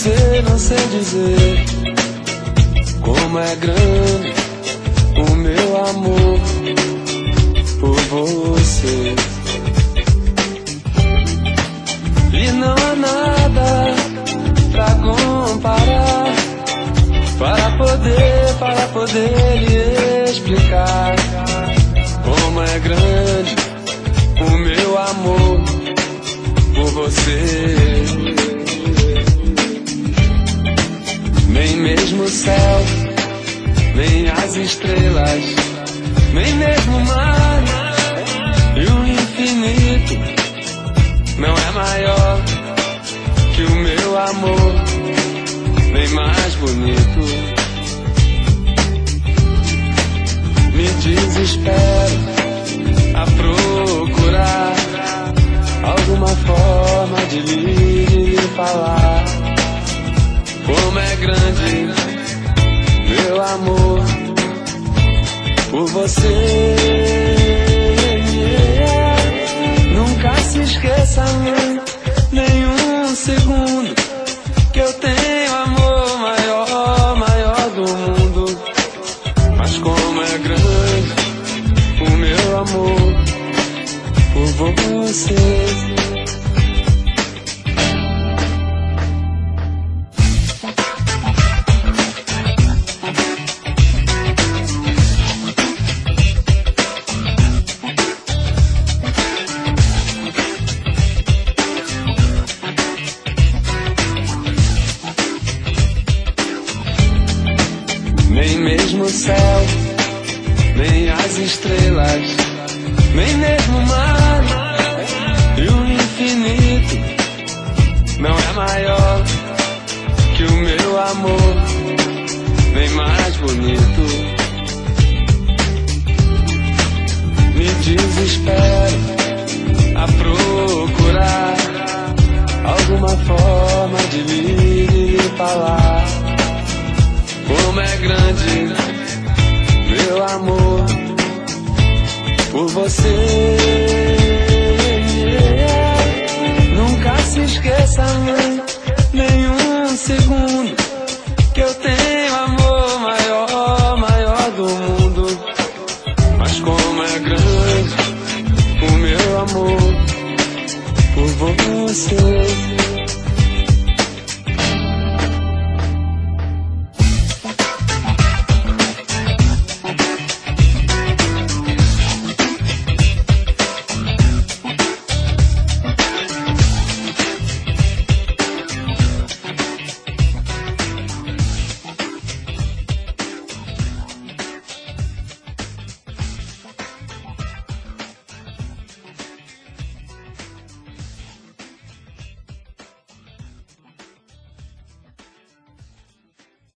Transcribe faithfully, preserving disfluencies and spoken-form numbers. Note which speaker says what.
Speaker 1: você, não sei dizer como é grande o meu amor por você. E não há nada pra comparar, para poder, para poder lhe explicar como é grande o meu amor por você. Nem mesmo o céu, nem as estrelas, nem mesmo o mar e o infinito não é maior que o meu amor, nem mais bonito. Me desespero a procurar alguma forma de lhe falar como é grande meu amor por você. Nunca se esqueça, mãe, nenhum segundo, que eu tenho amor maior, maior do mundo. Mas como é grande o meu amor por você. Nem mesmo o céu, nem as estrelas, nem mesmo o mar e o infinito não é maior que o meu amor, nem mais bonito. Me desespero a procurar alguma forma de lhe falar como é grande meu amor por você. Nunca se esqueça, mãe, nenhum segundo, que eu tenho amor maior, maior do mundo. Mas como é grande o meu amor por você.